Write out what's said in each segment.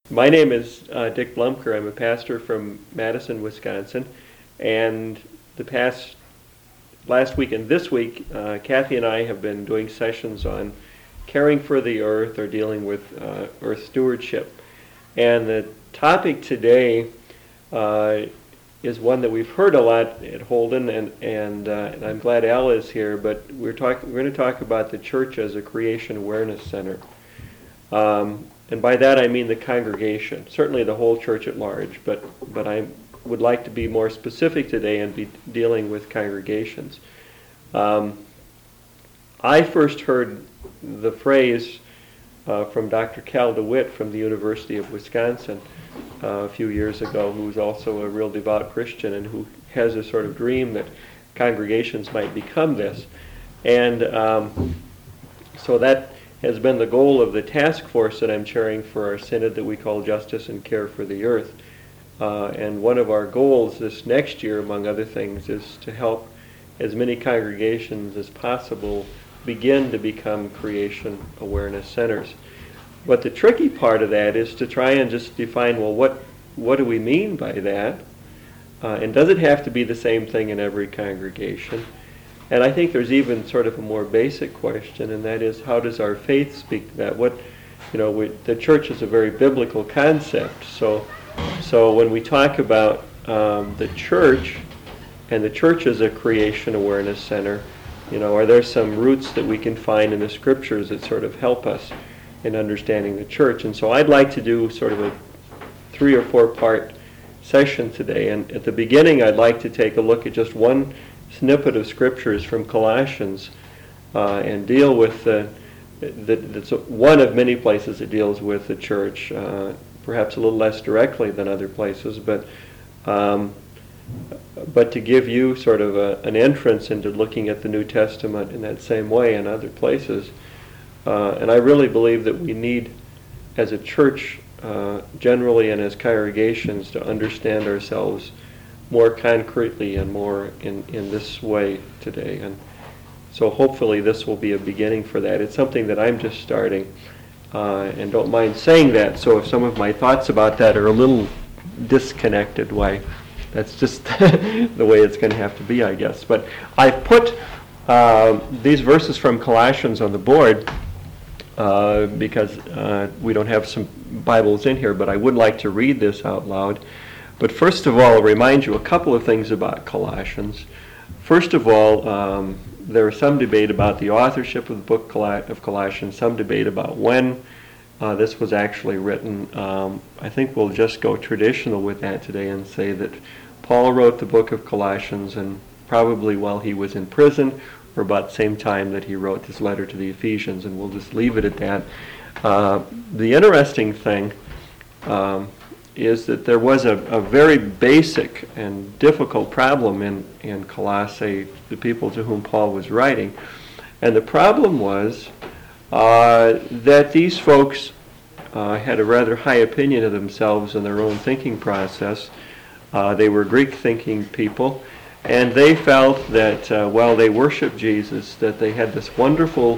My name is Dick Blumker. I'm a pastor from Madison, Wisconsin. And last week and this week, Kathy and I have been doing sessions on caring for the earth or dealing with earth stewardship. And the topic today is one that we've heard a lot at Holden, and I'm glad Al is here, but we're going to talk about the church as a creation awareness center. And by that I mean the congregation, certainly the whole church at large, but I would like to be more specific today and be dealing with congregations. I first heard the phrase from Dr. Cal DeWitt from the University of Wisconsin a few years ago, who's also a real devout Christian and who has a sort of dream that congregations might become this. And so that has been the goal of the task force that I'm chairing for our synod that we call Justice and Care for the Earth. And one of our goals this next year, among other things, is to help as many congregations as possible begin to become creation awareness centers. But the tricky part of that is to try and just define, well, what do we mean by that? And does it have to be the same thing in every congregation? And I think there's even sort of a more basic question, and that is, how does our faith speak to that? The church is a very biblical concept. So when we talk about the church, and the church is a creation awareness center, are there some roots that we can find in the scriptures that sort of help us in understanding the church? And so I'd like to do sort of a 3 or 4 part session today. And at the beginning, I'd like to take a look at just one snippet of scriptures from Colossians and deal with that's one of many places it deals with the church, perhaps a little less directly than other places, but to give you sort of an entrance into looking at the New Testament in that same way in other places. And I really believe that we need, as a church generally and as congregations, to understand ourselves more concretely and more in this way today. And so hopefully this will be a beginning for that. It's something that I'm just starting, and don't mind saying that. So if some of my thoughts about that are a little disconnected, why, that's just the way it's going to have to be, I guess. But I've put these verses from Colossians on the board because we don't have some Bibles in here, but I would like to read this out loud. But first of all, I'll remind you a couple of things about Colossians. First of all, there is some debate about the authorship of the book of Colossians, some debate about when this was actually written. I think we'll just go traditional with that today and say that Paul wrote the book of Colossians, and probably while he was in prison, or about the same time that he wrote this letter to the Ephesians, and we'll just leave it at that. The interesting thing is that there was a very basic and difficult problem in Colossae, the people to whom Paul was writing. And the problem was that these folks had a rather high opinion of themselves and their own thinking process. They were Greek-thinking people, and they felt that while they worshiped Jesus, that they had this wonderful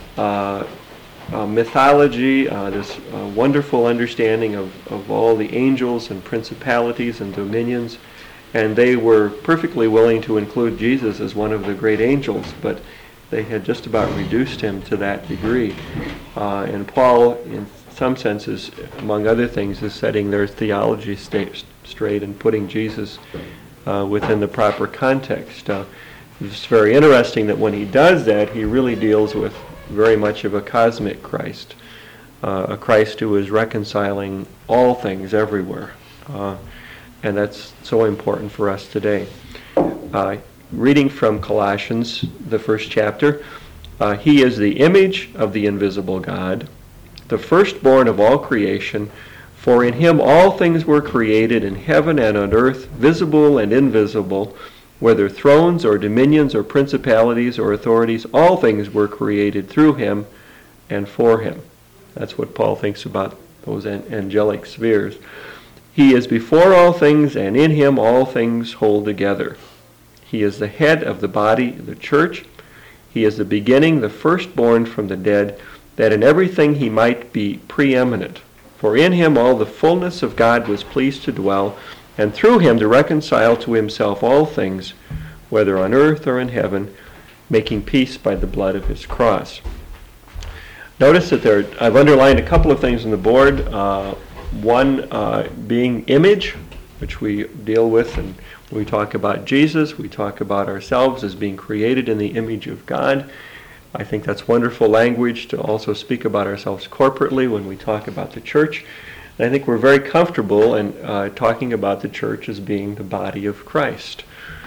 mythology, this wonderful understanding of all the angels and principalities and dominions, and they were perfectly willing to include Jesus as one of the great angels, but they had just about reduced him to that degree. And Paul, in some senses, among other things, is setting their theology straight and putting Jesus within the proper context. It's very interesting that when he does that, he really deals with very much of a cosmic Christ, a Christ who is reconciling all things everywhere. And that's so important for us today. Reading from Colossians, the first chapter, he is the image of the invisible God, the firstborn of all creation, for in him all things were created in heaven and on earth, visible and invisible, whether thrones or dominions or principalities or authorities, all things were created through him and for him. That's what Paul thinks about those angelic spheres. He is before all things, and in him all things hold together. He is the head of the body, the church. He is the beginning, the firstborn from the dead, that in everything he might be preeminent. For in him all the fullness of God was pleased to dwell, and through him to reconcile to himself all things, whether on earth or in heaven, making peace by the blood of his cross. Notice that I've underlined a couple of things on the board. One being image, which we deal with, and when we talk about Jesus, we talk about ourselves as being created in the image of God. I think that's wonderful language to also speak about ourselves corporately when we talk about the church. And I think we're very comfortable in talking about the church as being the body of Christ.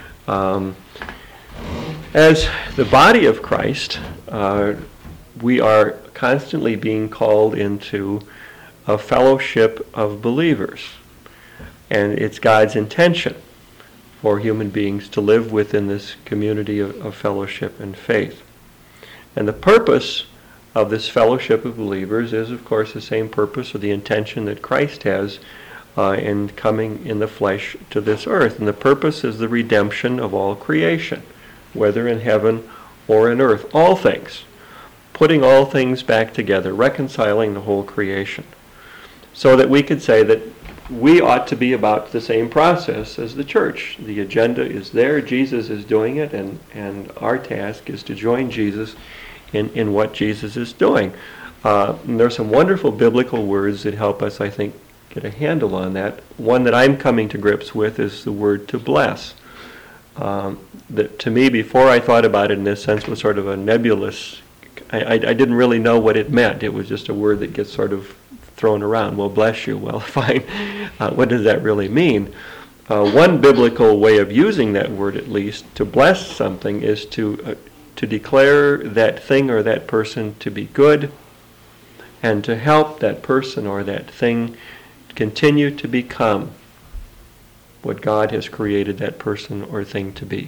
As the body of Christ, we are constantly being called into a fellowship of believers. And it's God's intention for human beings to live within this community of fellowship and faith. And the purpose of this fellowship of believers is, of course, the same purpose or the intention that Christ has in coming in the flesh to this earth. And the purpose is the redemption of all creation, whether in heaven or in earth. All things. Putting all things back together, reconciling the whole creation. So that we could say that we ought to be about the same process as the church. The agenda is there, Jesus is doing it, and our task is to join Jesus in what Jesus is doing. And there are some wonderful biblical words that help us, I think, get a handle on that. One that I'm coming to grips with is the word to bless. That to me, before I thought about it in this sense, was sort of a nebulous. I didn't really know what it meant. It was just a word that gets sort of thrown around. Well, bless you. Well, fine. What does that really mean? One biblical way of using that word, at least, to bless something, is to declare that thing or that person to be good, and to help that person or that thing continue to become what God has created that person or thing to be.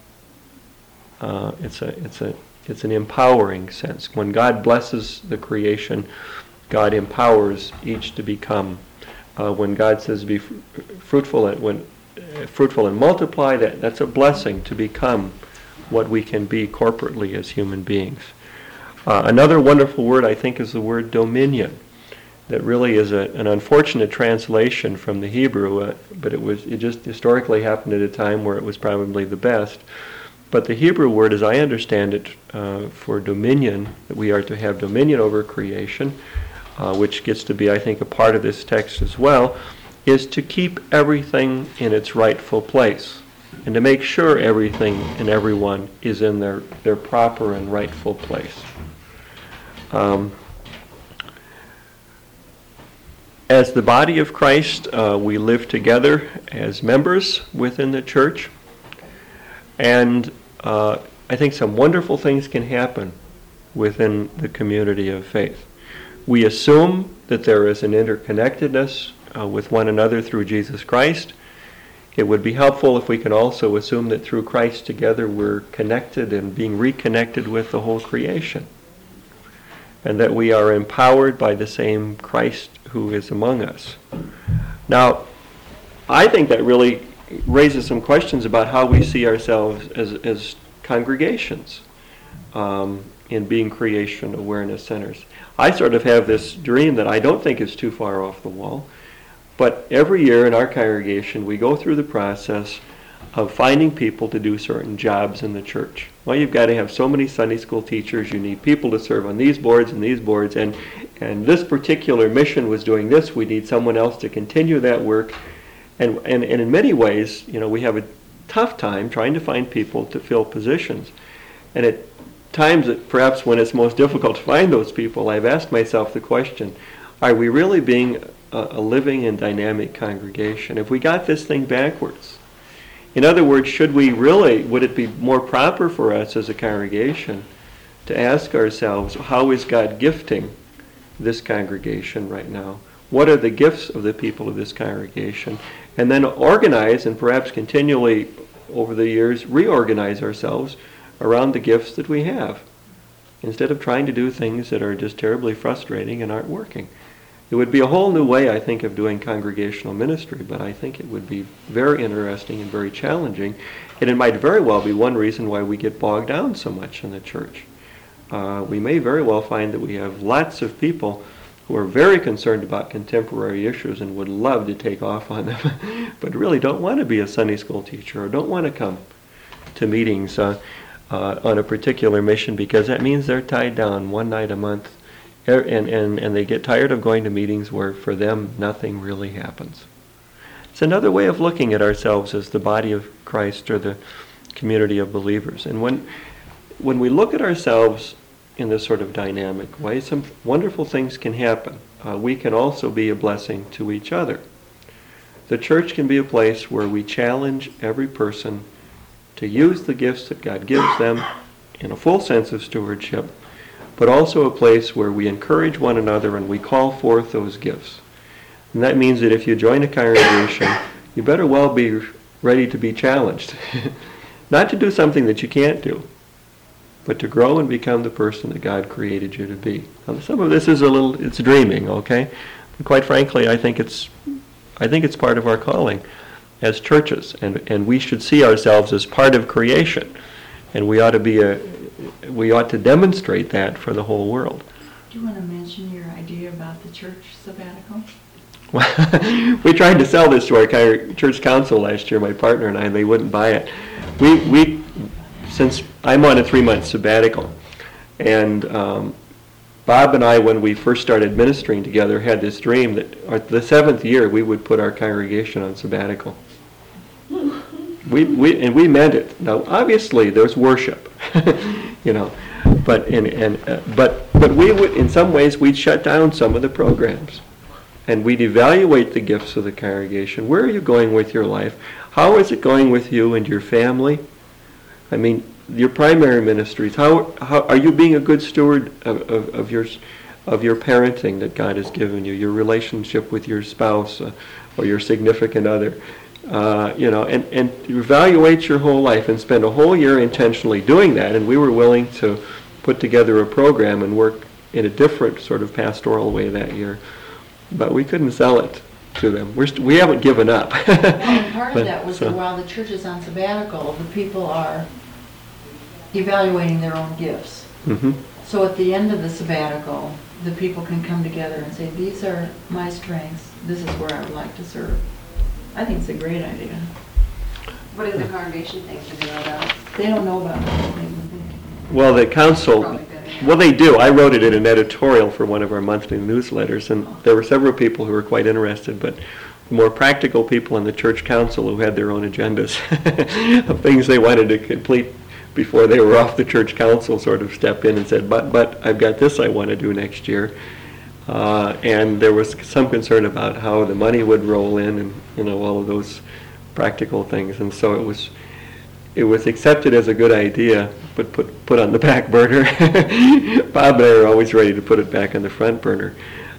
It's an empowering sense. When God blesses the creation, God empowers each to become. When God says be fruitful and multiply, that's a blessing to become what we can be corporately as human beings. Another wonderful word, I think, is the word dominion. That really is an unfortunate translation from the Hebrew, but it just historically happened at a time where it was probably the best. But the Hebrew word, as I understand it, for dominion, that we are to have dominion over creation, which gets to be, I think, a part of this text as well, is to keep everything in its rightful place, and to make sure everything and everyone is in their proper and rightful place. As the body of Christ, we live together as members within the church, and I think some wonderful things can happen within the community of faith. We assume that there is an interconnectedness with one another through Jesus Christ. It would be helpful if we can also assume that through Christ together we're connected and being reconnected with the whole creation, and that we are empowered by the same Christ who is among us. Now, I think that really raises some questions about how we see ourselves as congregations in being creation awareness centers. I sort of have this dream that I don't think is too far off the wall, but every year in our congregation we go through the process of finding people to do certain jobs in the church. Well, you've got to have so many Sunday school teachers, you need people to serve on these boards, and this particular mission was doing this, we need someone else to continue that work. And in many ways, we have a tough time trying to find people to fill positions. And at times, perhaps when it's most difficult to find those people, I've asked myself the question, are we really being a living and dynamic congregation? Have we got this thing backwards? In other words, would it be more proper for us as a congregation to ask ourselves, how is God gifting this congregation right now? What are the gifts of the people of this congregation? And then organize and perhaps continually over the years reorganize ourselves around the gifts that we have, instead of trying to do things that are just terribly frustrating and aren't working. It would be a whole new way, I think, of doing congregational ministry, but I think it would be very interesting and very challenging, and it might very well be one reason why we get bogged down so much in the church. We may very well find that we have lots of people who are very concerned about contemporary issues and would love to take off on them, but really don't want to be a Sunday school teacher or don't want to come to meetings on a particular mission, because that means they're tied down one night a month, and they get tired of going to meetings where for them nothing really happens. It's another way of looking at ourselves as the body of Christ or the community of believers. And when we look at ourselves in this sort of dynamic way, some wonderful things can happen. We can also be a blessing to each other. The church can be a place where we challenge every person to use the gifts that God gives them in a full sense of stewardship, but also a place where we encourage one another and we call forth those gifts. And that means that if you join a congregation, you better well be ready to be challenged. Not to do something that you can't do, but to grow and become the person that God created you to be. Now, some of this is it's dreaming, okay? But quite frankly, I think it's part of our calling as churches, and we should see ourselves as part of creation, and we ought to demonstrate that for the whole world. Do you want to mention your idea about the church sabbatical? We tried to sell this to our church council last year, my partner and I, and they wouldn't buy it. We since I'm on a 3-month sabbatical, and Bob and I, when we first started ministering together, had this dream that the 7th year we would put our congregation on sabbatical. We meant it. Now, obviously, there's worship, but we would, in some ways, we'd shut down some of the programs, and we'd evaluate the gifts of the congregation. Where are you going with your life? How is it going with you and your family? I mean, your primary ministries. How are you being a good steward of your parenting that God has given you? Your relationship with your spouse or your significant other. And evaluate your whole life and spend a whole year intentionally doing that. And we were willing to put together a program and work in a different sort of pastoral way that year. But we couldn't sell it to them. We haven't given up. Well, and part of that was that while the church is on sabbatical, the people are evaluating their own gifts. Mm-hmm. So at the end of the sabbatical, the people can come together and say, these are my strengths, this is where I would like to serve. I think it's a great idea. What does the congregation think? Do they know about it? They don't know about it. Well, the council, well, they do. I wrote it in an editorial for one of our monthly newsletters, and there were several people who were quite interested, but more practical people in the church council who had their own agendas of things they wanted to complete before they were off the church council sort of step in and said, but I've got this I want to do next year. And there was some concern about how the money would roll in and all of those practical things. And so it was accepted as a good idea, but put on the back burner. Bob and I are always ready to put it back on the front burner.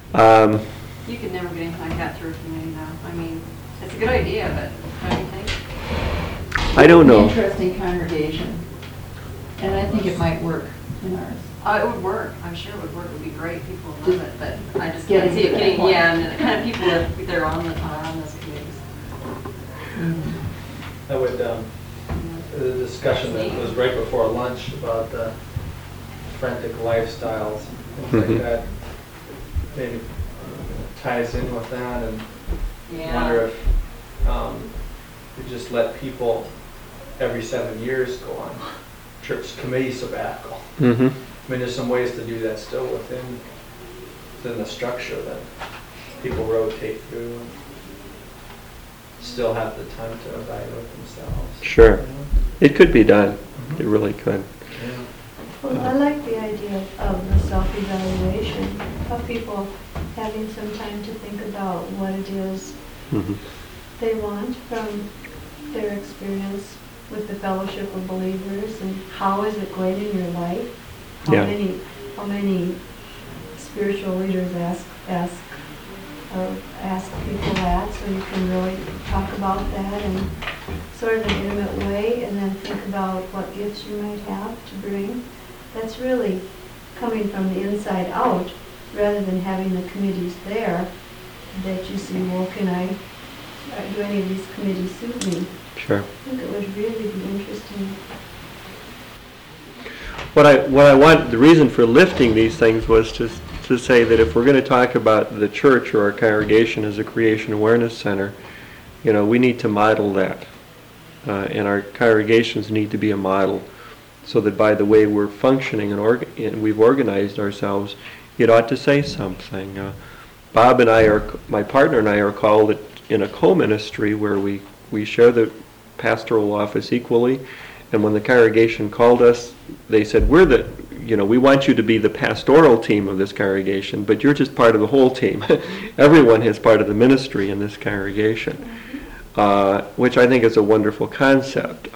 You could never get anything like that through a committee now. I mean, it's a good idea, but don't you think? I don't know. It's an interesting congregation, and I think it might work in ours. It would work. I'm sure it would work. It would be great. People would love it, but I just Getting can't see it to that getting, point. and the kind of people that are on those committees. Mm-hmm. I would, the discussion that was right before lunch about frantic lifestyles, things Mhm. like that, maybe ties in with that, and Yeah. wonder if we just let people every 7 years go on church committee sabbatical. Mm-hmm. I mean, there's some ways to do that still within the structure that people rotate through and still have the time to evaluate themselves. Sure. You know? It could be done. Mhm. It really could. Yeah. Well, I like the idea of the self-evaluation, of people having some time to think about what it is Mm-hmm. they want from their experience with the fellowship of believers, and how is it going in your life? Yeah. How many spiritual leaders ask people that, so you can really talk about that in sort of an intimate way, and then think about what gifts you might have to bring. That's really coming from the inside out, rather than having the committees there that you see, well, do any of these committees suit me? Sure. I think it would really be interesting. What I want, the reason for lifting these things was to to say that if we're going to talk about the church or our congregation as a creation awareness center, we need to model that. And our congregations need to be a model, so that by the way we're functioning and we've organized ourselves, it ought to say something. Bob and I my partner and I are called in a co-ministry where we share the pastoral office equally. And when the congregation called us, they said, we want you to be the pastoral team of this congregation, but you're just part of the whole team. Everyone is part of the ministry in this congregation, which I think is a wonderful concept.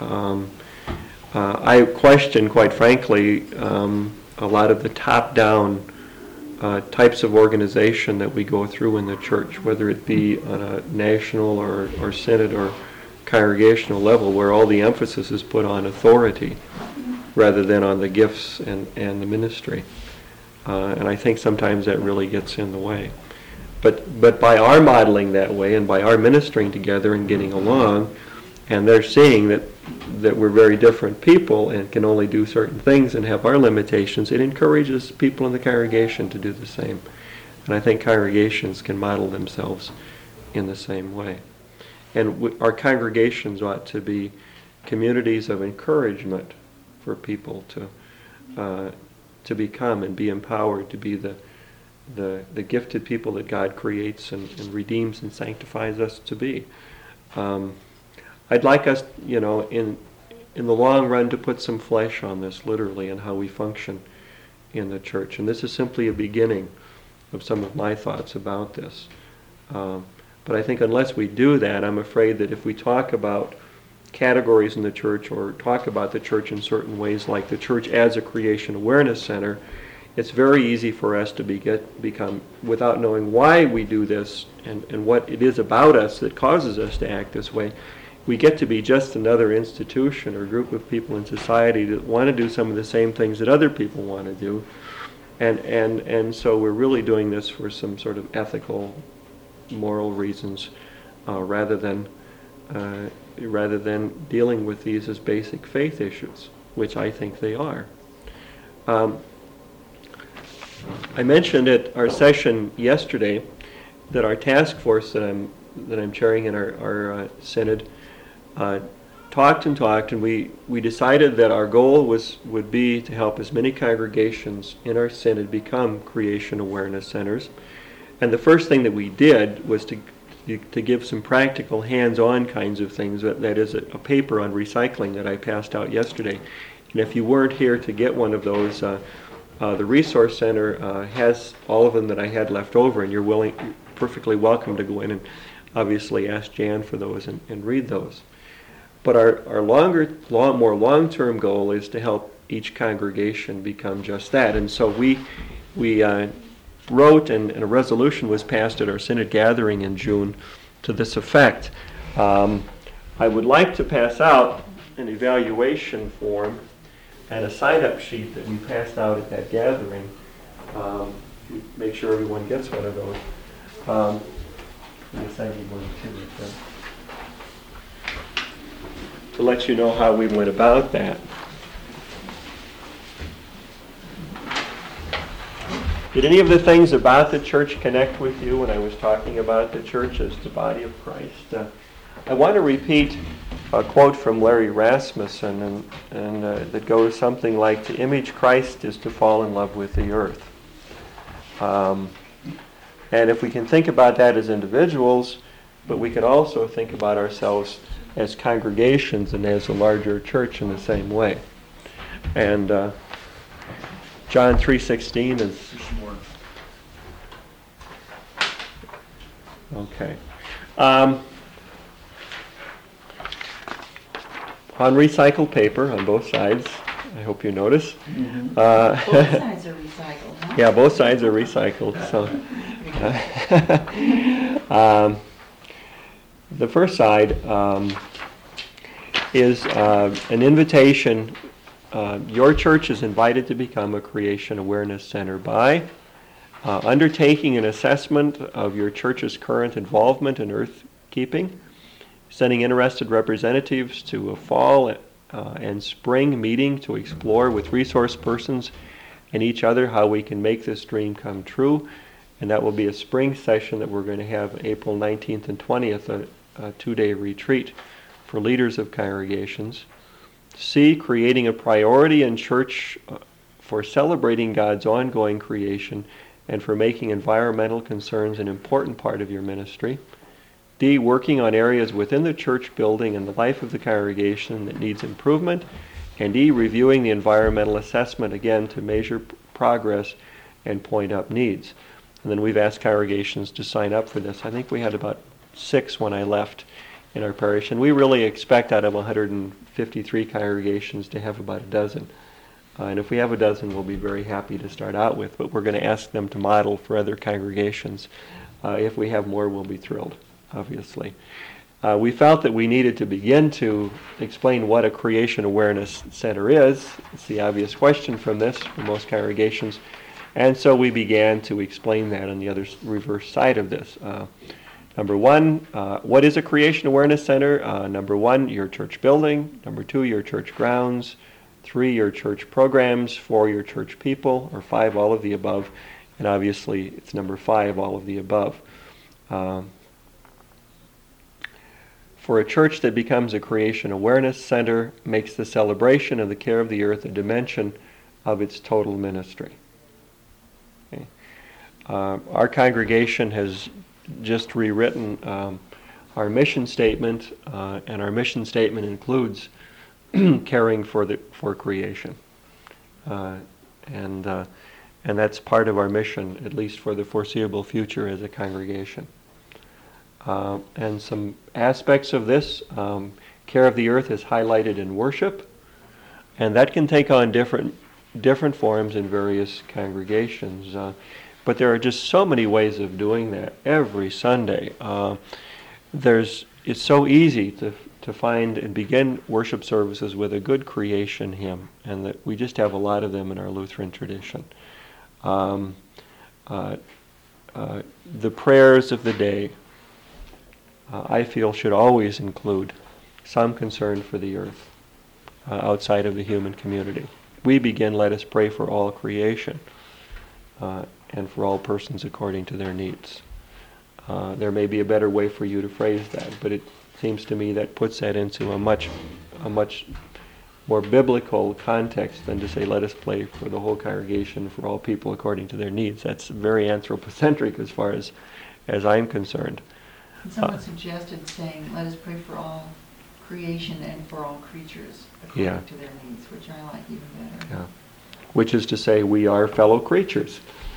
I question, quite frankly, a lot of the top-down types of organization that we go through in the church, whether it be on a national or synod or congregational level, where all the emphasis is put on authority rather than on the gifts and the ministry. And I think sometimes that really gets in the way. But by our modeling that way and by our ministering together and getting along, and they're seeing that we're very different people and can only do certain things and have our limitations, it encourages people in the congregation to do the same. And I think congregations can model themselves in the same way. And our congregations ought to be communities of encouragement for people to become and be empowered to be the gifted people that God creates and redeems and sanctifies us to be. I'd like us, in the long run, to put some flesh on this, literally, and how we function in the church. And this is simply a beginning of some of my thoughts about this. But I think unless we do that, I'm afraid that if we talk about categories in the church or talk about the church in certain ways, like the church as a creation awareness center, it's very easy for us to become, without knowing why we do this and what it is about us that causes us to act this way, we get to be just another institution or group of people in society that want to do some of the same things that other people want to do. And so we're really doing this for some sort of ethical, moral reasons, rather than dealing with these as basic faith issues, which I think they are. I mentioned at our session yesterday that our task force that I'm chairing in our synod talked, and we decided that our goal would be to help as many congregations in our synod become creation awareness centers. And the first thing that we did was to give some practical hands-on kinds of things. That is a paper on recycling that I passed out yesterday. And if you weren't here to get one of those, the Resource Center has all of them that I had left over, and you're perfectly welcome to go in and obviously ask Jan for those and read those. But our more long-term goal is to help each congregation become just that. And so we wrote, and a resolution was passed at our synod gathering in June to this effect. I would like to pass out an evaluation form and a sign-up sheet that we passed out at that gathering. Make sure everyone gets one of those. Yes, I need one too. To let you know how we went about that. Did any of the things about the church connect with you when I was talking about the church as the body of Christ? I want to repeat a quote from Larry Rasmussen, and that goes something like, "To image Christ is to fall in love with the earth." And if we can think about that as individuals, but we can also think about ourselves as congregations and as a larger church in the same way. And John 3:16 is... Okay. On recycled paper, on both sides, I hope you notice. Mm-hmm. Both sides are recycled, huh? Yeah, both sides are recycled. So, the first side is an invitation. Your church is invited to become a creation awareness center by undertaking an assessment of your church's current involvement in earth keeping, sending interested representatives to a fall and spring meeting to explore with resource persons and each other how we can make this dream come true. And that will be a spring session that we're going to have April 19th and 20th, a 2-day retreat for leaders of congregations. C, creating a priority in church for celebrating God's ongoing creation and for making environmental concerns an important part of your ministry. D, working on areas within the church building and the life of the congregation that needs improvement. And E, reviewing the environmental assessment again to measure progress and point up needs. And then we've asked congregations to sign up for this. I think we had about 6 when I left in our parish, and we really expect out of 153 congregations to have about a dozen. And if we have a dozen, we'll be very happy to start out with, but we're going to ask them to model for other congregations. If we have more, we'll be thrilled, obviously. We felt that we needed to begin to explain what a Creation Awareness Center is. It's the obvious question from this for most congregations. And so we began to explain that on the other reverse side of this. Number 1, what is a Creation Awareness Center? Number 1, your church building. Number 2, your church grounds. 3, your church programs. 4, your church people. Or 5, all of the above. And obviously, it's number 5, all of the above. For a church that becomes a Creation Awareness Center makes the celebration of the care of the earth a dimension of its total ministry. Okay. Our congregation has just rewritten our mission statement, and our mission statement includes caring for creation, and that's part of our mission, at least for the foreseeable future as a congregation. And some aspects of this care of the earth is highlighted in worship, and that can take on different forms in various congregations. But there are just so many ways of doing that every Sunday. It's so easy to find and begin worship services with a good creation hymn, and that we just have a lot of them in our Lutheran tradition. The prayers of the day, I feel, should always include some concern for the earth outside of the human community. We begin, let us pray for all creation. And for all persons according to their needs. There may be a better way for you to phrase that, but it seems to me that puts that into a much more biblical context than to say, let us pray for the whole congregation, for all people according to their needs. That's very anthropocentric as far as I'm concerned. Someone suggested saying, let us pray for all creation and for all creatures according to their needs, which I like even better. Yeah. Which is to say, we are fellow creatures.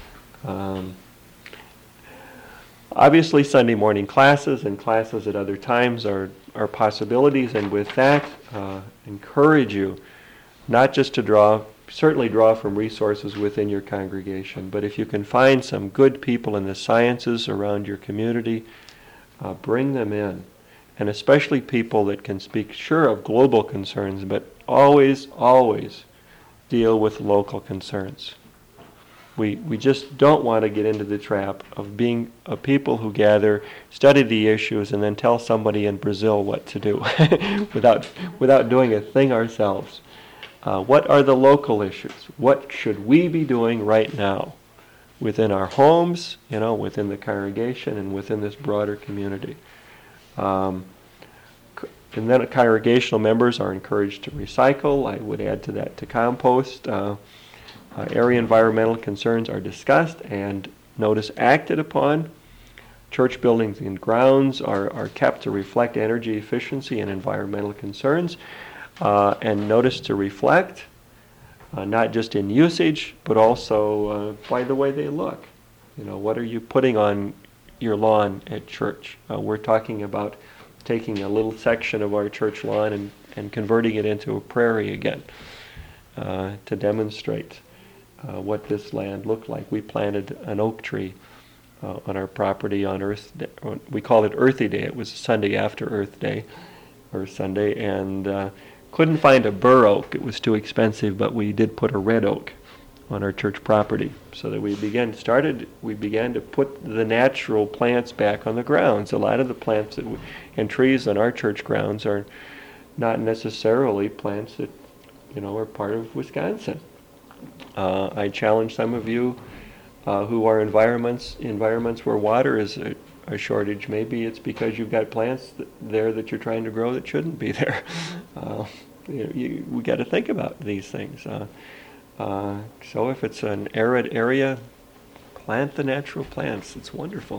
Obviously, Sunday morning classes and classes at other times are possibilities, and with that, encourage you not just to certainly draw from resources within your congregation, but if you can find some good people in the sciences around your community, bring them in. And especially people that can speak, sure, of global concerns, but always deal with local concerns. We just don't want to get into the trap of being a people who gather, study the issues, and then tell somebody in Brazil what to do without doing a thing ourselves. What are the local issues? What should we be doing right now within our homes, within the congregation, and within this broader community? And then congregational members are encouraged to recycle. I would add to that to compost. Area environmental concerns are discussed and notice acted upon. Church buildings and grounds are kept to reflect energy efficiency and environmental concerns, and notice to reflect, not just in usage, but also by the way they look. What are you putting on your lawn at church? We're talking about taking a little section of our church lawn and converting it into a prairie again, to demonstrate what this land looked like. We planted an oak tree on our property on Earth Day. We called it Earthy Day. It was Sunday after Earth Day, or Sunday, and couldn't find a bur oak. It was too expensive, but we did put a red oak on our church property, so that we began to put the natural plants back on the grounds. A lot of the plants and trees on our church grounds are not necessarily plants that are part of Wisconsin. I challenge some of you who are environments where water is a shortage. Maybe it's because you've got plants there that you're trying to grow that shouldn't be there. We got to think about these things. So if it's an arid area, plant the natural plants. It's wonderful.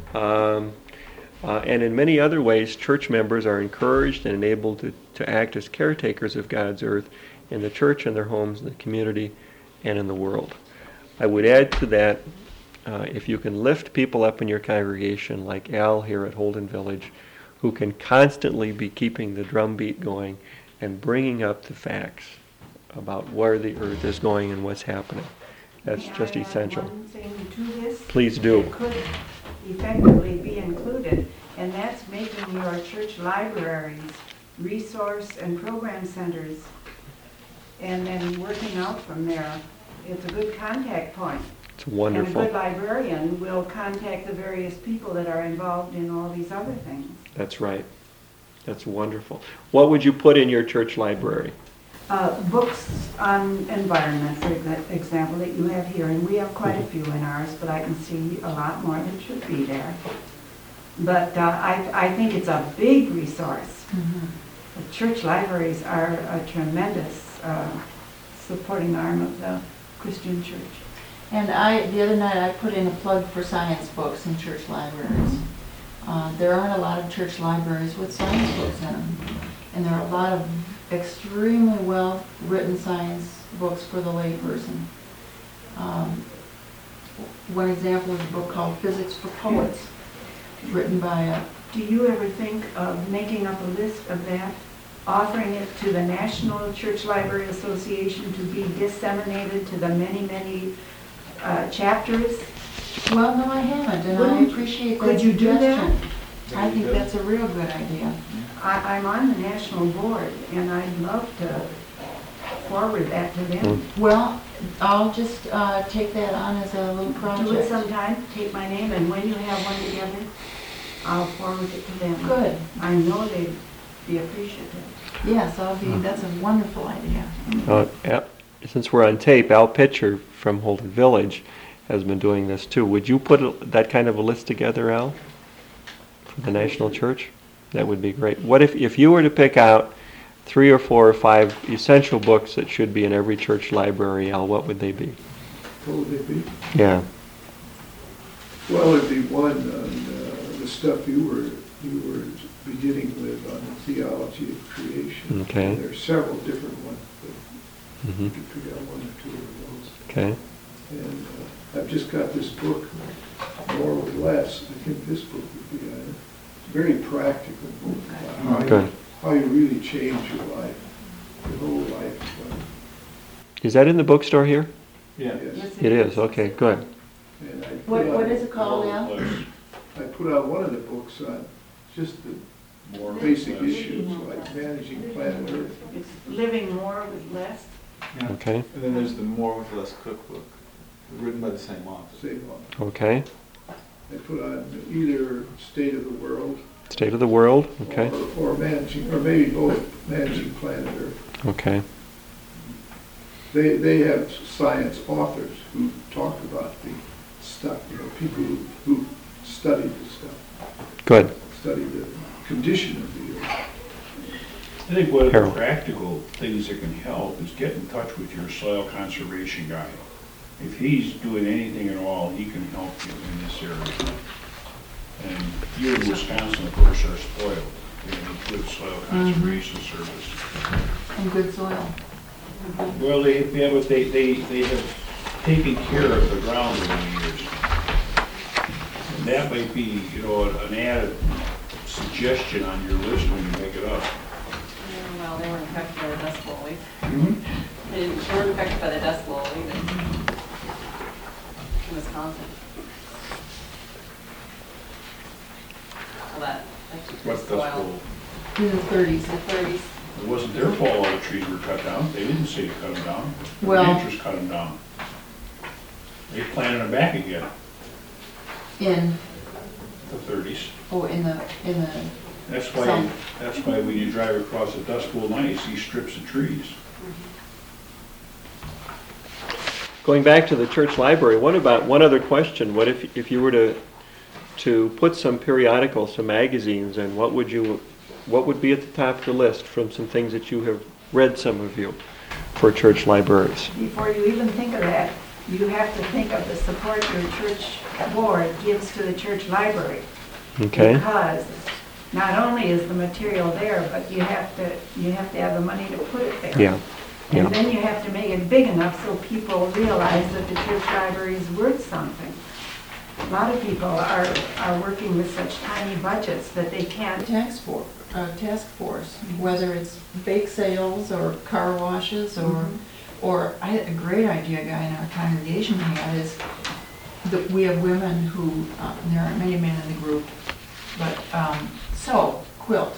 And in many other ways, church members are encouraged and enabled to act as caretakers of God's earth in the church, in their homes, in the community, and in the world. I would add to that, if you can lift people up in your congregation, like Al here at Holden Village, who can constantly be keeping the drumbeat going and bringing up the facts about where the earth is going and what's happening. That's just essential. One thing to this. Please do. That could effectively be included, and that's making your church libraries resource and program centers, and then working out from there. It's a good contact point. It's wonderful. And a good librarian will contact the various people that are involved in all these other things. That's right. That's wonderful. What would you put in your church library? Books on environment, for example, that you have here, and we have quite a few in ours, but I can see a lot more that should be there. But I think it's a big resource. Mm-hmm. The church libraries are a tremendous supporting arm of the Christian church. And the other night, I put in a plug for science books in church libraries. There aren't a lot of church libraries with science books in them. And there are a lot of extremely well-written science books for the layperson. One example is a book called Physics for Poets, written by a... Do you ever think of making up a list of that, offering it to the National Church Library Association to be disseminated to the many, many chapters? Well, no, I haven't, and I Wouldn't- appreciate that could you do that? suggestion. I think that's a real good idea. I'm on the national board, and I'd love to forward that to them. Well, I'll just take that on as a little Do it project. sometime, take my name, and when you have one together, I'll forward it to them. Good. I know they'd be appreciative. Yes, that's a wonderful idea. Since we're on tape, Al Pitcher from Holden Village has been doing this too. Would you put that kind of a list together, Al, for the National Church? That would be great. What if you were to pick out 3 or 4 or 5 essential books that should be in every church library, Al, what would they be? What would they be? Yeah. Well, it'd be one on the stuff you were beginning with on the theology of creation. Okay. And there are several different ones, but Mm-hmm. you could pick out 1 or 2 of those. Okay. And I've just got this book, More with Less. I think this book would be a very practical book about Good. how you really change your life, your whole life. Is that in the bookstore here? Yes. It is. Okay, good. And I put What out- is it called now? I put out one of the books on just the basic issues like managing planet Earth. It's living more with less. Yeah. Okay. And then there's the More with Less cookbook, written by the same author. Same one. Okay. I put on either State of the World State of the World. Okay. or managing, or maybe both, managing planet Earth. Okay. They have science authors who talk about the stuff, people who study the stuff, Good. study the condition of the Earth. I think one of Harold. the practical things that can help is get in touch with your soil conservation guy. If he's doing anything at all, he can help you in this area. And you in Wisconsin, of course, are spoiled. We have a good soil conservation service. And good soil. Well, they have taken care of the ground over the years. And that might be, an added suggestion on your list when you make it up. Well, they weren't affected by the Dust Bowl either. They weren't affected by the Dust Bowl either. In Wisconsin. Well, that's just What good Dust soil. Bowl? In the 30s. The 30s. It wasn't their fault all the trees were cut down. They didn't say to cut them down. The Well- ranchers cut them down. They planted them back again, In, the 30s. in the, That's Some. why when you drive across the Dust Bowl night, you see strips of trees. Going back to the church library, one other question? What if you were to put some periodicals, some magazines, and what would be at the top of the list from some things that you have read, some of you, for church libraries? Before you even think of that, you have to think of the support your church board gives to the church library. Okay. Because not only is the material there, but you have to have the money to put it there. Yeah. And Yeah. then you have to make it big enough so people realize that the church library is worth something. A lot of people are working with such tiny budgets that they can't. Task force, whether it's bake sales or car washes or I had a great idea a guy in our congregation had is that we have women who, there aren't many men in the group, but sew, quilt.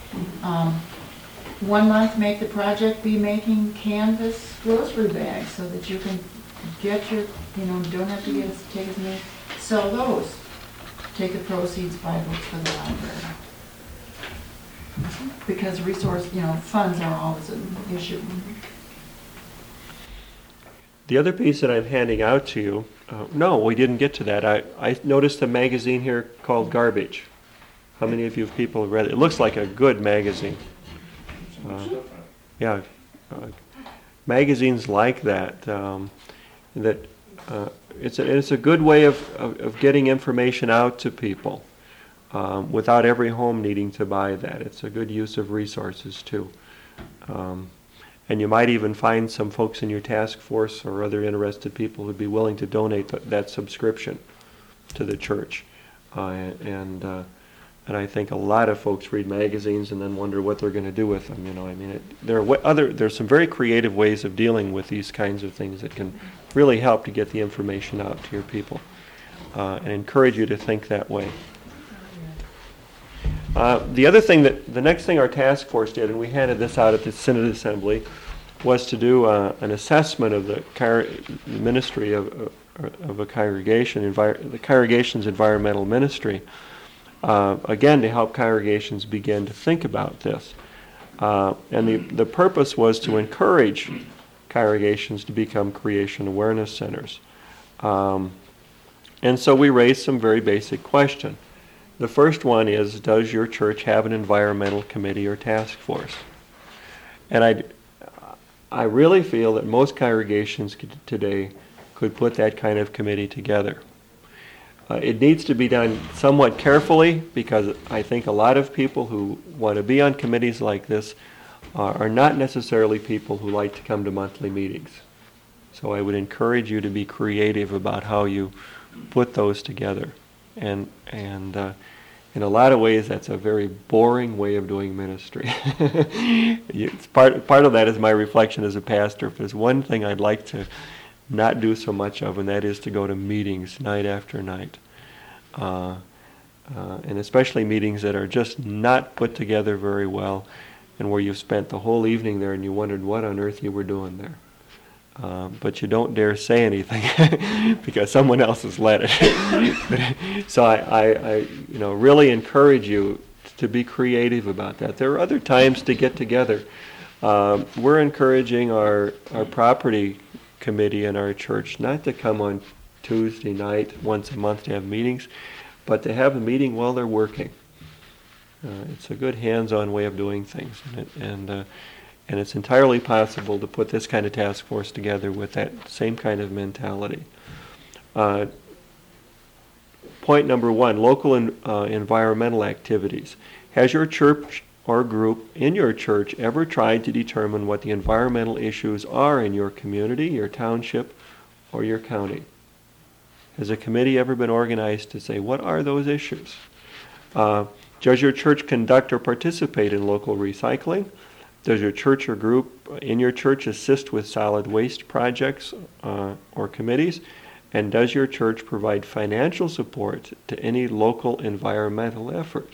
1 month make the project be making canvas grocery bags so that you can get your, don't have to take as many, sell those. Take the proceeds, buy books for the library. Because funds are always an issue. The other piece that I'm handing out to you, no, we didn't get to that. I noticed a magazine here called Garbage. How many of you people have read it? It looks like a good magazine. Yeah, magazines like that. It's a good way of getting information out to people without every home needing to buy that. It's a good use of resources too. And you might even find some folks in your task force or other interested people who'd be willing to donate that subscription to the church. And I think a lot of folks read magazines and then wonder what they're going to do with them. There's some very creative ways of dealing with these kinds of things that can really help to get the information out to your people, and encourage you to think that way. The other thing the next thing our task force did, and we handed this out at the Synod Assembly, was to do an assessment of the ministry of a congregation, the congregation's environmental ministry. Again, to help congregations begin to think about this. And the purpose was to encourage congregations to become creation awareness centers. And so we raised some very basic questions. The first one is, does your church have an environmental committee or task force? And I really feel that most congregations today could put that kind of committee together. It needs to be done somewhat carefully, because I think a lot of people who want to be on committees like this are not necessarily people who like to come to monthly meetings. So I would encourage you to be creative about how you put those together. And in a lot of ways, that's a very boring way of doing ministry. Part of that is my reflection as a pastor. If there's one thing I'd like to not do so much of, and that is to go to meetings night after night. And especially meetings that are just not put together very well, and where you've spent the whole evening there and you wondered what on earth you were doing there. But you don't dare say anything because someone else has led it. So I really encourage you to be creative about that. There are other times to get together. We're encouraging our property committee in our church not to come on Tuesday night once a month to have meetings, but to have a meeting while they're working. It's a good hands-on way of doing things, and it's entirely possible to put this kind of task force together with that same kind of mentality. Point number 1, local environmental activities. Has your church or group in your church ever tried to determine what the environmental issues are in your community, your township, or your county? Has a committee ever been organized to say, what are those issues? Does your church conduct or participate in local recycling? Does your church or group in your church assist with solid waste projects or committees? And does your church provide financial support to any local environmental effort?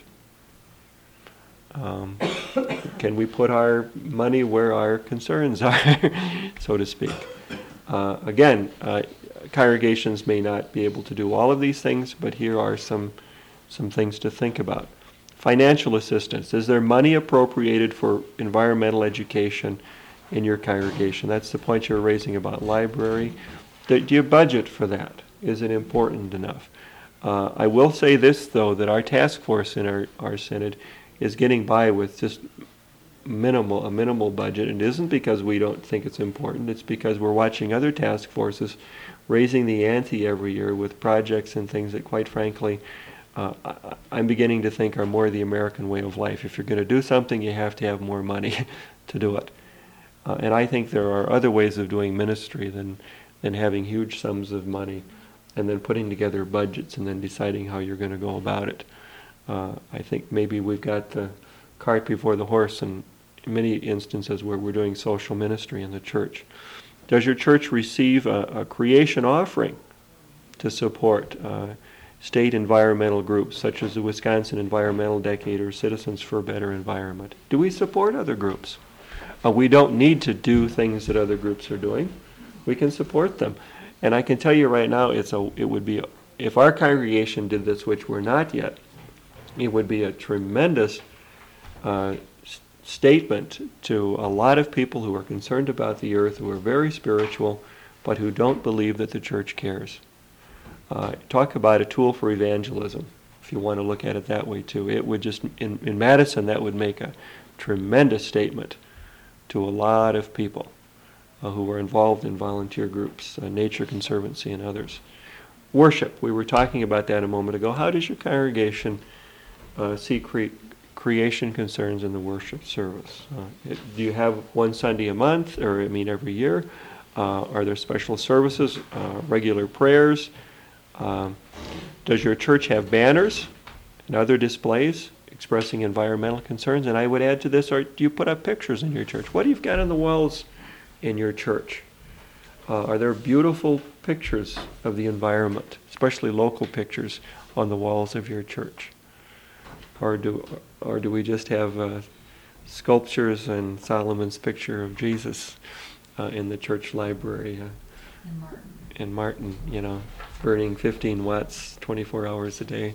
Can we put our money where our concerns are, so to speak? Again, congregations may not be able to do all of these things, but here are some things to think about. Financial assistance. Is there money appropriated for environmental education in your congregation? That's the point you're raising about library. Do you budget for that? Is it important enough? I will say this, though, that our task force in our synod is getting by with just a minimal budget. And it isn't because we don't think it's important. It's because we're watching other task forces raising the ante every year with projects and things that, quite frankly, I'm beginning to think are more the American way of life. If you're going to do something, you have to have more money to do it. And I think there are other ways of doing ministry than having huge sums of money and then putting together budgets and then deciding how you're going to go about it. I think maybe we've got the cart before the horse in many instances where we're doing social ministry in the church. Does your church receive a creation offering to support state environmental groups such as the Wisconsin Environmental Decade or Citizens for a Better Environment? Do we support other groups? We don't need to do things that other groups are doing. We can support them. And I can tell you right now, it would be, if our congregation did this, which we're not yet, it would be a tremendous statement to a lot of people who are concerned about the earth, who are very spiritual, but who don't believe that the church cares. Talk about a tool for evangelism, if you want to look at it that way too. It would just, in Madison, that would make a tremendous statement to a lot of people who are involved in volunteer groups, Nature Conservancy and others. Worship, we were talking about that a moment ago. How does your congregation see creation concerns in the worship service? Do you have one Sunday a month, or every year? Are there special services, regular prayers? Does your church have banners and other displays expressing environmental concerns? And I would add to this, do you put up pictures in your church? What do you've got on the walls in your church? Are there beautiful pictures of the environment, especially local pictures, on the walls of your church? Or do we just have sculptures and Solomon's picture of Jesus in the church library in Martin, burning 15 watts 24 hours a day?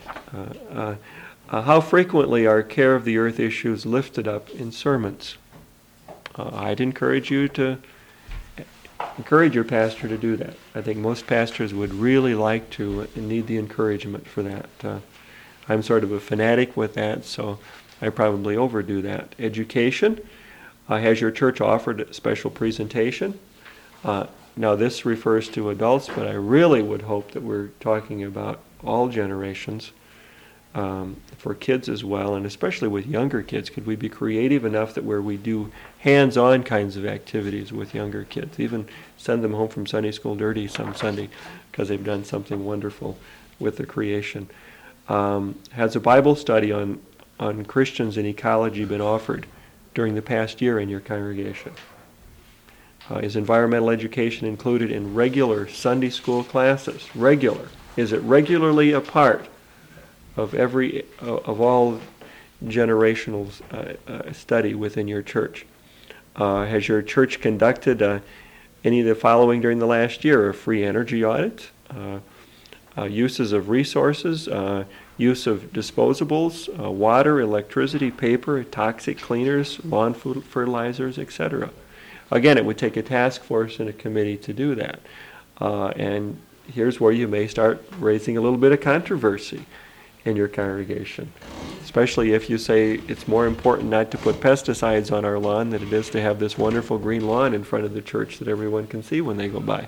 How frequently are care of the earth issues lifted up in sermons? I'd encourage you to encourage your pastor to do that. I think most pastors would really like to and need the encouragement for that. I'm sort of a fanatic with that, so I probably overdo that. Education. Has your church offered a special presentation? Now this refers to adults, but I really would hope that we're talking about all generations, for kids as well, and especially with younger kids. Could we be creative enough that where we do hands-on kinds of activities with younger kids, even send them home from Sunday school dirty some Sunday because they've done something wonderful with the creation? Has a Bible study on Christians and ecology been offered during the past year in your congregation? Is environmental education included in regular Sunday school classes? Regular. Is it regularly a part of all generational study within your church? Has your church conducted any of the following during the last year? A free energy audit, uses of resources, use of disposables, water, electricity, paper, toxic cleaners, lawn fertilizers, etc. Again, it would take a task force and a committee to do that. And here's where you may start raising a little bit of controversy in your congregation, especially if you say it's more important not to put pesticides on our lawn than it is to have this wonderful green lawn in front of the church that everyone can see when they go by.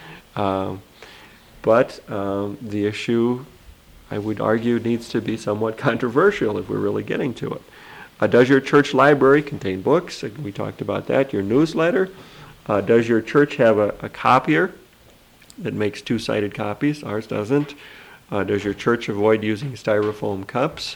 But the issue, I would argue, needs to be somewhat controversial if we're really getting to it. Does your church library contain books? We talked about that. Your newsletter? Does your church have a copier that makes two-sided copies? Ours doesn't. Does your church avoid using styrofoam cups?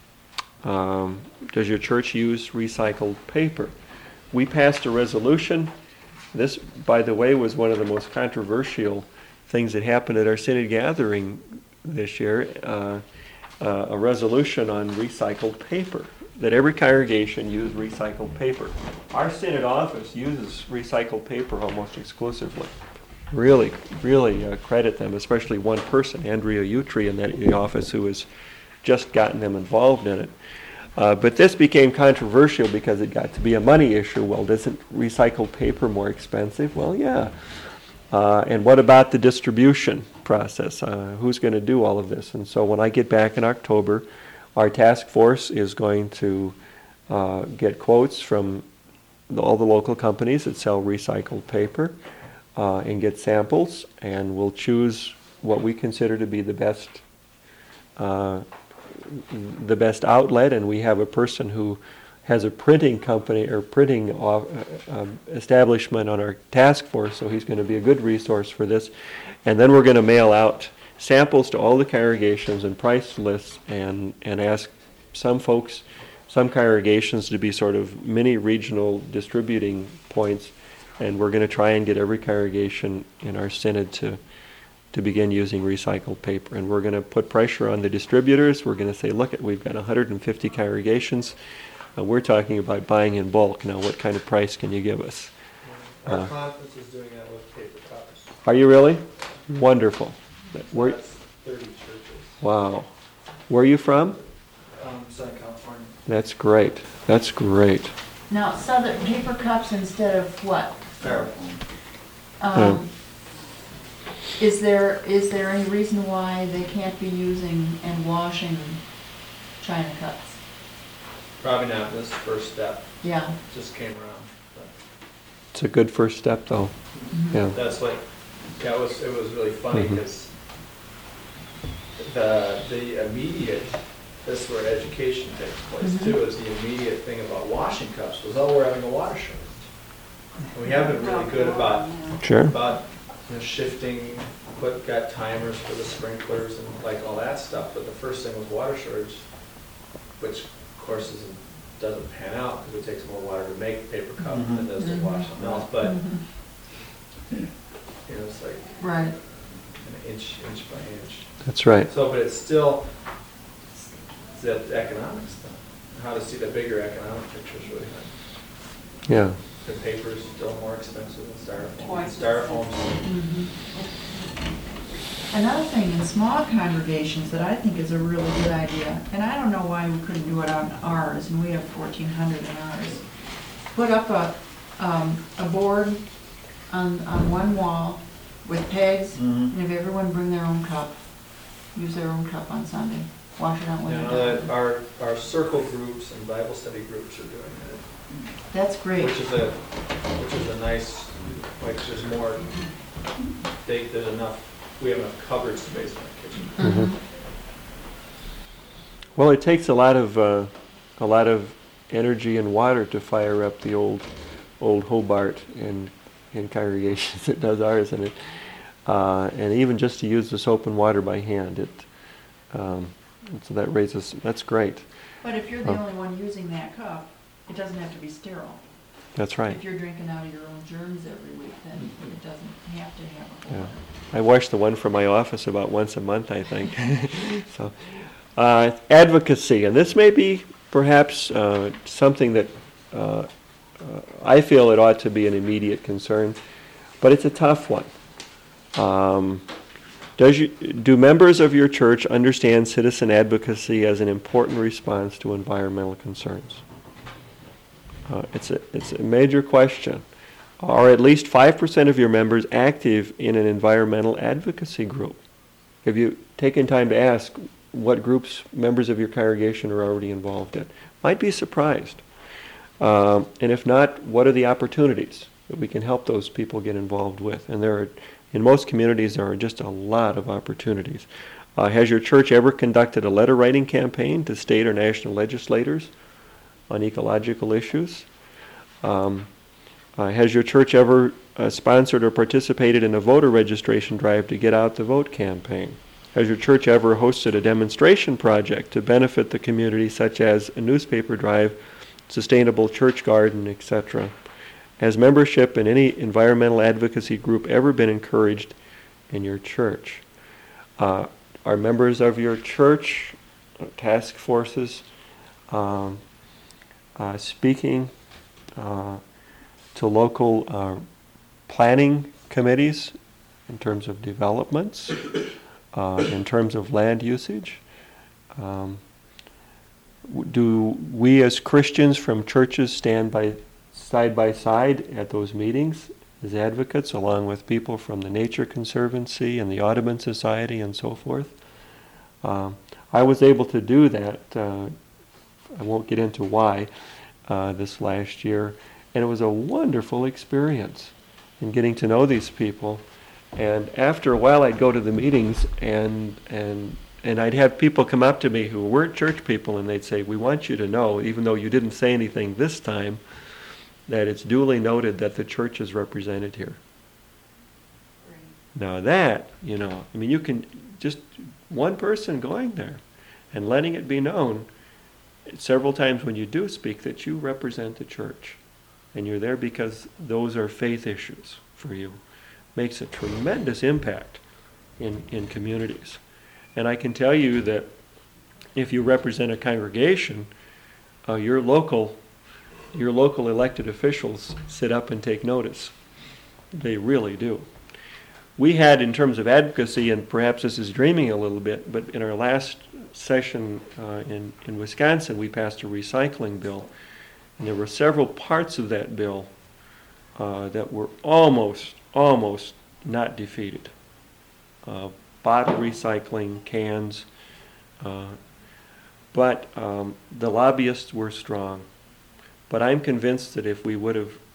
Does your church use recycled paper? We passed a resolution. This, by the way, was one of the most controversial things that happened at our synod gathering this year, a resolution on recycled paper, that every congregation use recycled paper. Our synod office uses recycled paper almost exclusively. Really credit them, especially one person, Andrea Utri, in the office, who has just gotten them involved in it. But this became controversial because it got to be a money issue. Well, isn't recycled paper more expensive? Well, yeah. And what about the distribution process? Who's going to do all of this? And so when I get back in October, our task force is going to get quotes from all the local companies that sell recycled paper and get samples, and we'll choose what we consider to be the best outlet. And we have a person who has a printing company or printing establishment on our task force, so he's going to be a good resource for this. And then we're going to mail out samples to all the congregations and price lists, and ask some folks, some congregations, to be sort of mini regional distributing points, and we're going to try and get every congregation in our synod to begin using recycled paper. And we're going to put pressure on the distributors. We're going to say, look, we've got 150 congregations. We're talking about buying in bulk. Now, what kind of price can you give us? Our conference is doing that with paper cups. Are you really? Wonderful. Where, That's 30 churches. wow. Where are you from? Southern California. That's great. That's great. Now, Southern paper cups instead of what? Styrofoam. Is there any reason why they can't be using and washing China cups? Probably not this first step, Yeah. just came around. It's a good first step, though. Yeah. But that's what, it was really funny Mhm. because the immediate, this is where education takes place Mhm. too, is the immediate thing about washing cups was, oh, we're having a water shortage. And we have been really good about Sure. shifting, got timers for the sprinklers and like all that stuff, but the first thing was water shortage, which of course doesn't pan out because it takes more water to make a paper cup than it does to wash something else, but it's like Right. an inch by inch. That's right. So, but it's still, it's that economics stuff. How to see the bigger economic picture is really nice. Yeah. The paper's still more expensive than styrofoam. Twice. Styrofoam's Another thing in small congregations that I think is a really good idea, and I don't know why we couldn't do it on ours, and we have 1,400 in ours. Put up a board on one wall with pegs, and have everyone bring their own cup, use their own cup on Sunday, wash it out when You they're know, done. that our circle groups and Bible study groups are doing that. That's great. Which is a nice, like there's more, there's enough, we have enough coverage space in our kitchen. Mhm. Well, it takes a lot of energy and water to fire up the old Hobart in congregations. It does ours, and even just to use the soap and water by hand, so that raises. That's great. But if you're the only one using that cup, it doesn't have to be sterile. That's right. If you're drinking out of your own germs every week, then it doesn't have to have a Yeah. whole. I wash the one from my office about once a month, I think. So, advocacy, and this may be perhaps something that I feel it ought to be an immediate concern, but it's a tough one. Do members of your church understand citizen advocacy as an important response to environmental concerns? It's a major question. Are at least 5% of your members active in an environmental advocacy group? Have you taken time to ask what groups members of your congregation are already involved in? Might be surprised. And if not, what are the opportunities that we can help those people get involved with? And in most communities, there are just a lot of opportunities. Has your church ever conducted a letter writing campaign to state or national legislators on ecological issues? Has your church ever sponsored or participated in a voter registration drive to get out the vote campaign? Has your church ever hosted a demonstration project to benefit the community, such as a newspaper drive, sustainable church garden, etc.? Has membership in any environmental advocacy group ever been encouraged in your church? Are members of your church task forces speaking to local planning committees in terms of developments, in terms of land usage? Do we as Christians from churches stand side by side at those meetings as advocates, along with people from the Nature Conservancy and the Audubon Society and so forth. I was able to do that. I won't get into why this last year. And it was a wonderful experience in getting to know these people. And after a while, I'd go to the meetings, and I'd have people come up to me who weren't church people, and they'd say, "We want you to know, even though you didn't say anything this time, that it's duly noted that the church is represented here." Now that, I mean, you can just one person going there and letting it be known several times when you do speak that you represent the church, and you're there because those are faith issues for you, makes a tremendous impact in communities. And I can tell you that if you represent a congregation, your local elected officials sit up and take notice. They really do. We had, in terms of advocacy, and perhaps this is dreaming a little bit, but in our last session in Wisconsin, we passed a recycling bill. And there were several parts of that bill that were almost not defeated. Bottle recycling, cans, but the lobbyists were strong. But I'm convinced that if we would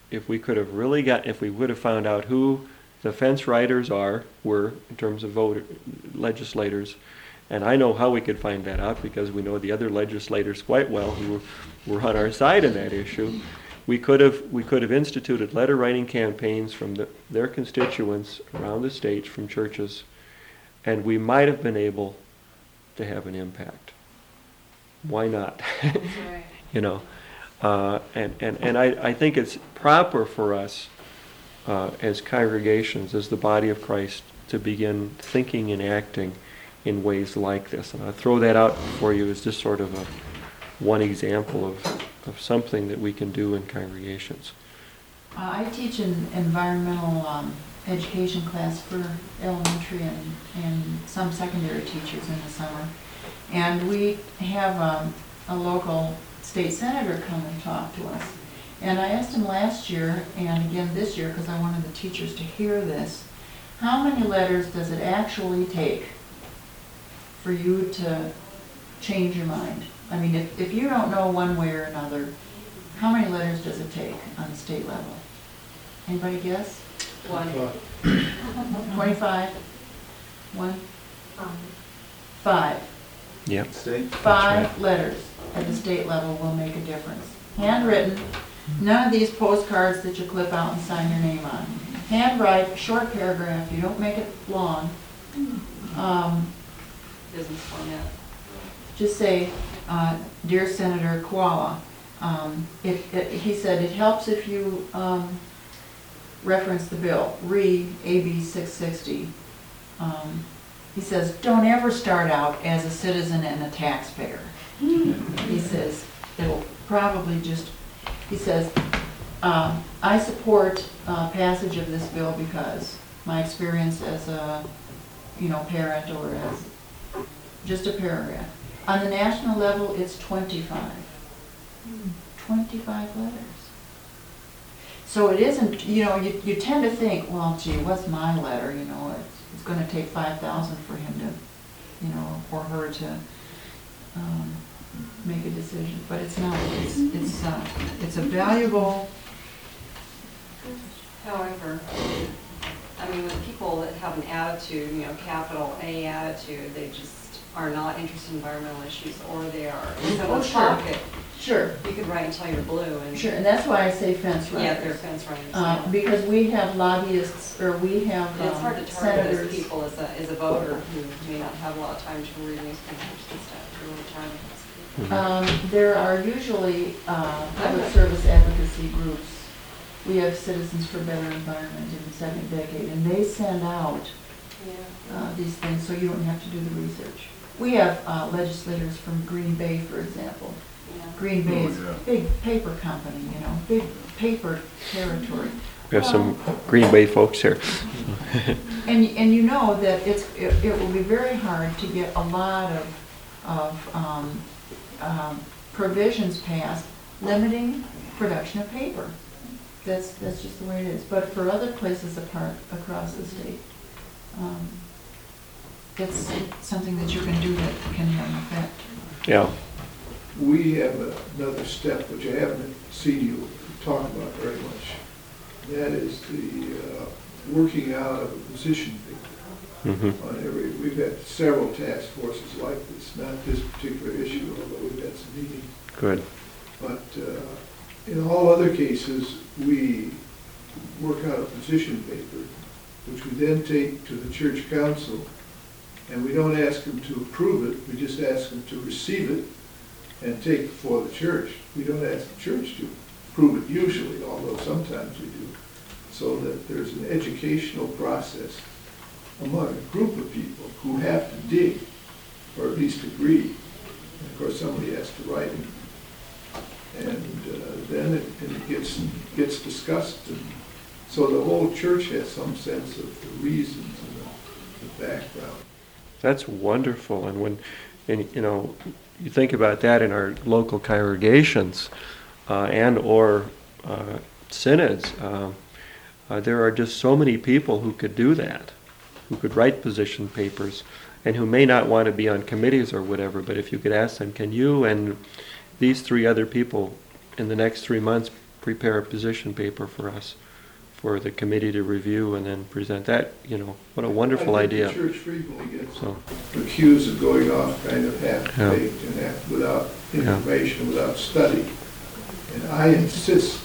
have found out who the fence riders were in terms of legislators, and I know how we could find that out because we know the other legislators quite well who were on our side in that issue. We could have instituted letter writing campaigns from their constituents around the state, from churches, and we might have been able to have an impact. Why not? That's right. And I think it's proper for us as congregations, as the body of Christ, to begin thinking and acting in ways like this. And I'll throw that out for you as just sort of one example of something that we can do in congregations. I teach an environmental education class for elementary and some secondary teachers in the summer. And we have a local state senator come and talk to us. And I asked him last year, and again this year, because I wanted the teachers to hear this, how many letters does it actually take for you to change your mind? I mean, if you don't know one way or another, how many letters does it take on the state level? Anybody guess? 25? 1? 5. Yep. State? 5 letters at the state level will make a difference. Handwritten, none of these postcards that you clip out and sign your name on. Handwrite, short paragraph, you don't make it long. Business format. Just say, Dear Senator Koala, he said, it helps if you reference the bill, re AB 660. He says, don't ever start out as a citizen and a taxpayer. He says, it'll probably just, he says, I support passage of this bill because my experience as a parent or as just a paragraph. On the national level, it's 25. 25 letters. So it isn't, you tend to think, well, gee, what's my letter? It's going to take 5,000 for him to, or her to make a decision. But it's not. It's a valuable. However, I mean, with people that have an attitude, capital A attitude, they just are not interested in environmental issues, or they are in someone's pocket. Sure. You could write until you're blue, and Sure, and that's why I say fence riders. yeah, they're fence riders. Because we have lobbyists, or we have And it's hard to target senators. those people as a voter who may not have a lot of time to read newspapers and stuff. They're really targeting those people. There are usually public service advocacy groups. We have Citizens for Better Environment in the second decade, and they send out these things so you don't have to do the research. We have legislators from Green Bay, for example. Yeah. Green Bay is Oh, yeah. a big paper company, big paper territory. We have some Green Bay folks here. And you know that it will be very hard to get a lot of provisions passed limiting production of paper. That's just the way it is. But for other places apart, across the state, it's something that you can do that can have an effect. Yeah. We have another step which I haven't seen you talk about very much. That is the working out of a position paper. Mm-hmm. On every, we've had several task forces like this, not this particular issue, although we've had some meetings. Good. But in all other cases, we work out a position paper, which we then take to the church council, and we don't ask them to approve it, we just ask them to receive it and take it before the church. We don't ask the church to approve it usually, although sometimes we do, so that there's an educational process among a group of people who have to dig, or at least agree. And of course, somebody has to write it. And then it gets discussed, and so the whole church has some sense of the reasons and the background. That's wonderful. And you think about that in our local congregations and or synods, there are just so many people who could do that, who could write position papers, and who may not want to be on committees or whatever, but if you could ask them, can you and these 3 other people in the next 3 months prepare a position paper for us, for the committee to review and then present that, what a wonderful idea. The church frequently gets So, accused of going off kind of half-baked and without information, without study. And I insist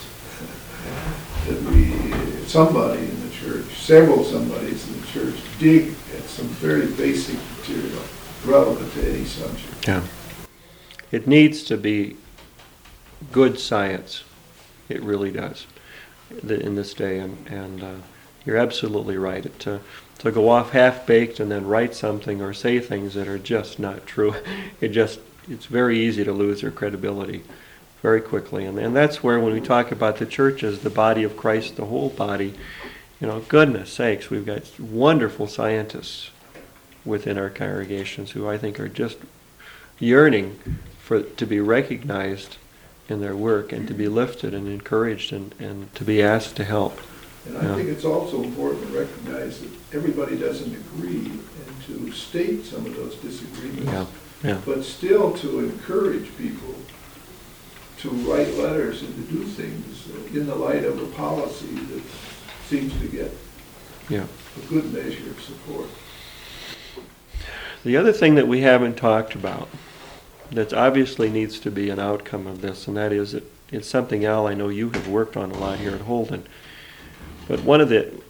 that somebody in the church, several somebodies in the church, dig at some very basic material relevant to any subject. yeah. It needs to be good science. It really does in this day, and you're absolutely right. To go off half-baked and then write something or say things that are just not true, it's very easy to lose their credibility very quickly. And that's where, when we talk about the church as the body of Christ, the whole body, goodness sakes, we've got wonderful scientists within our congregations who I think are just yearning to be recognized in their work and to be lifted and encouraged and to be asked to help. And I think it's also important to recognize that everybody doesn't agree and to state some of those disagreements, but still to encourage people to write letters and to do things in the light of a policy that seems to get a good measure of support. The other thing that we haven't talked about that obviously needs to be an outcome of this, and that is that it's something, Al, I know you have worked on a lot here at Holden. But one of the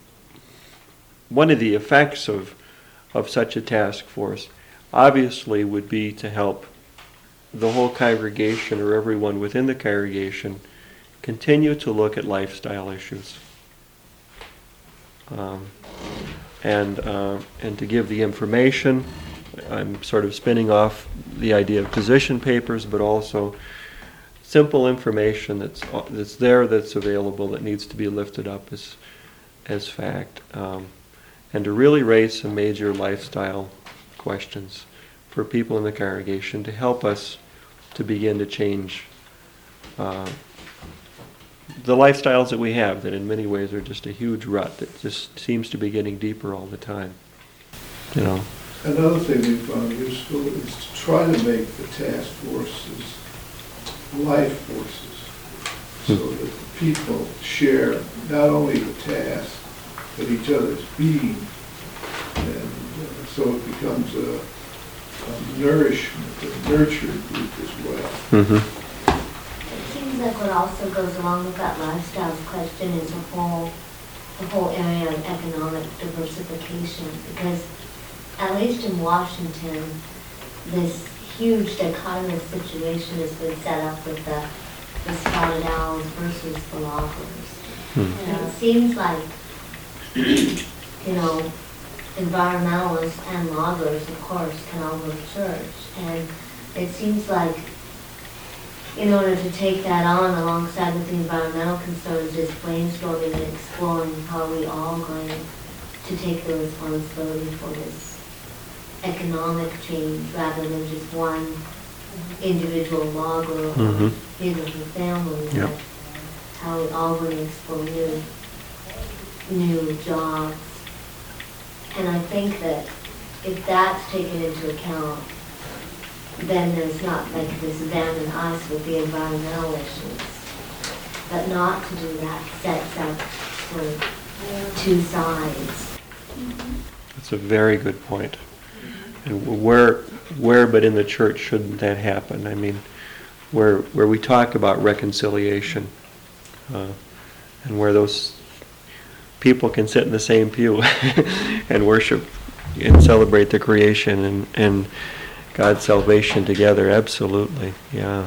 effects of such a task force obviously would be to help the whole congregation or everyone within the congregation continue to look at lifestyle issues. And to give the information. I'm sort of spinning off the idea of position papers, but also simple information that's there, that's available, that needs to be lifted up as fact, and to really raise some major lifestyle questions for people in the congregation to help us to begin to change the lifestyles that we have, that in many ways are just a huge rut that just seems to be getting deeper all the time. Another thing we found useful is to try to make the task forces life forces, so that the people share not only the task, but each other's being, and so it becomes a nourishment, a nurturing group as well. Mm-hmm. It seems like what also goes along with that lifestyles question is the whole area of economic diversification, because at least in Washington, this huge dichotomous situation has been set up with the spotted owls versus the loggers. Hmm. And it seems like, environmentalists and loggers, of course, can all go to church. And it seems like, in order to take that on alongside with the environmental concerns, is brainstorming and exploring how are we all going to take the responsibility for this economic change rather than just one individual logger or his or her family that how all brings for new jobs. And I think that if that's taken into account, then there's not like this abandoned us with the environmental issues. But not to do that sets up for two sides. That's a very good point. And where but in the church shouldn't that happen? I mean, where we talk about reconciliation, and where those people can sit in the same pew and worship and celebrate the creation and God's salvation together. Absolutely, yeah.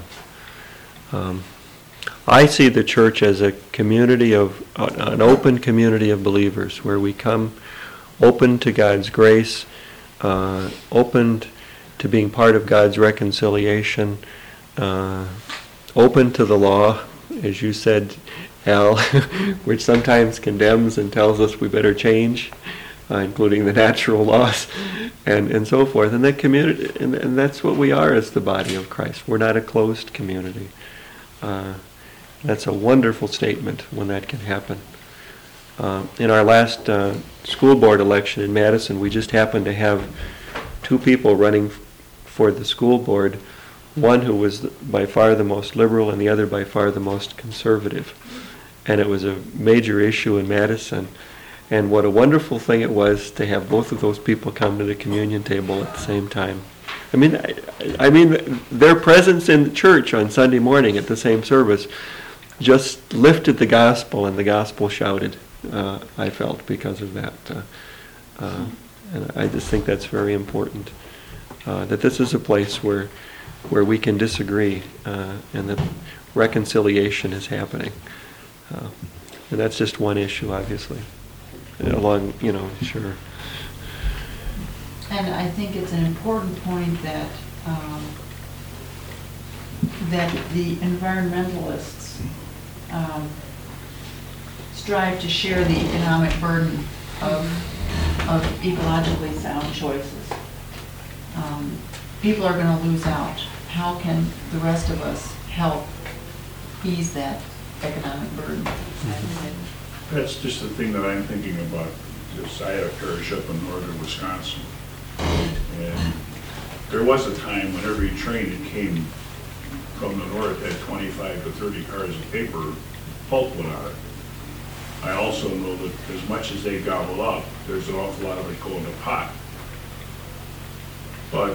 I see the church as a community of, an open community of believers where we come open to God's grace, open to being part of God's reconciliation, open to the law, as you said, Al, which sometimes condemns and tells us we better change, including the natural laws, and so forth. And that community, and that's what we are as the body of Christ. We're not a closed community. That's a wonderful statement when that can happen. In our last school board election in Madison, we just happened to have two people running for the school board, one who was by far the most liberal and the other by far the most conservative. And it was a major issue in Madison. And what a wonderful thing it was to have both of those people come to the communion table at the same time. I mean, their presence in the church on Sunday morning at the same service just lifted the gospel, and the gospel shouted, I felt, because of that. And I just think that's very important, that this is a place where we can disagree, and that reconciliation is happening. And that's just one issue, obviously. Along, sure. And I think it's an important point that that the environmentalists strive to share the economic burden of ecologically sound choices. People are going to lose out. How can the rest of us help ease that economic burden? That's just the thing that I'm thinking about. Because I had a parish up in northern Wisconsin, and there was a time when every train that came from the north had 25 to 30 cars of paper pulpwood on it. I also know that as much as they gobble up, there's an awful lot of it going to pot. But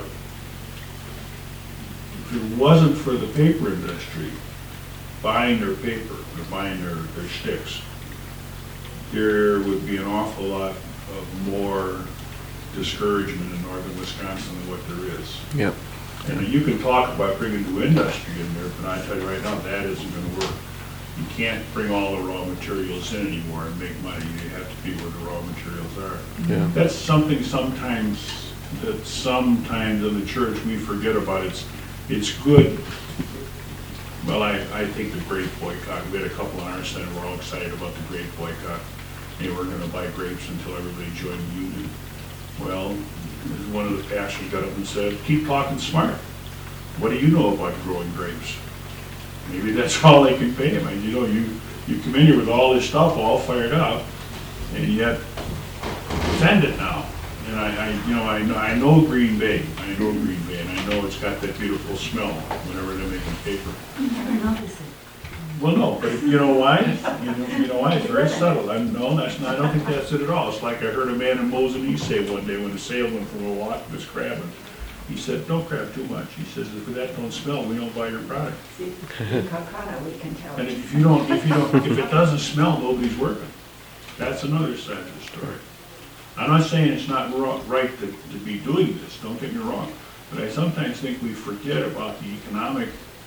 if it wasn't for the paper industry buying their paper, or buying their sticks, there would be an awful lot of more discouragement in northern Wisconsin than what there is. Yep. And you can talk about bringing new industry in there, but I tell you right now, that isn't going to work. You can't bring all the raw materials in anymore and make money. You have to be where the raw materials are. Yeah. That's something sometimes in the church we forget about. It's good. Well, I think the Great Boycott, we had a couple on our side who were all excited about the Great Boycott. They were going to buy grapes until everybody joined the union. Well, one of the pastors got up and said, keep talking smart. What do you know about growing grapes? Maybe that's all they can pay him. And you come in here with all this stuff all fired up, and yet send it now. And I know Green Bay. I know Green Bay, and I know it's got that beautiful smell whenever they're making paper. You never notice it. Well, no, but you know why? You know why? It's very subtle. I don't think that's it at all. It's like I heard a man in Mosinee say one day when a salesman from Milwaukee was crabbing. He said, don't crab too much. He says, if that don't smell, we don't buy your product. See, in Calcutta, we can tell. And if it doesn't smell, nobody's working. That's another side of the story. I'm not saying it's not right to be doing this, don't get me wrong. But I sometimes think we forget about the economic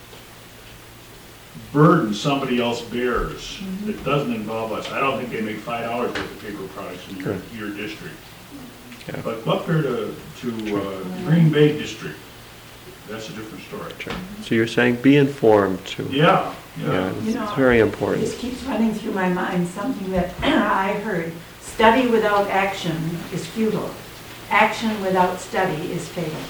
burden somebody else bears that doesn't involve us. I don't think they make $5 worth of paper products in your district. Yeah. But up there to Green Bay district, that's a different story. Sure. So you're saying be informed too. Yeah. It's very important. This keeps running through my mind, something that I heard. Study without action is futile. Action without study is fatal.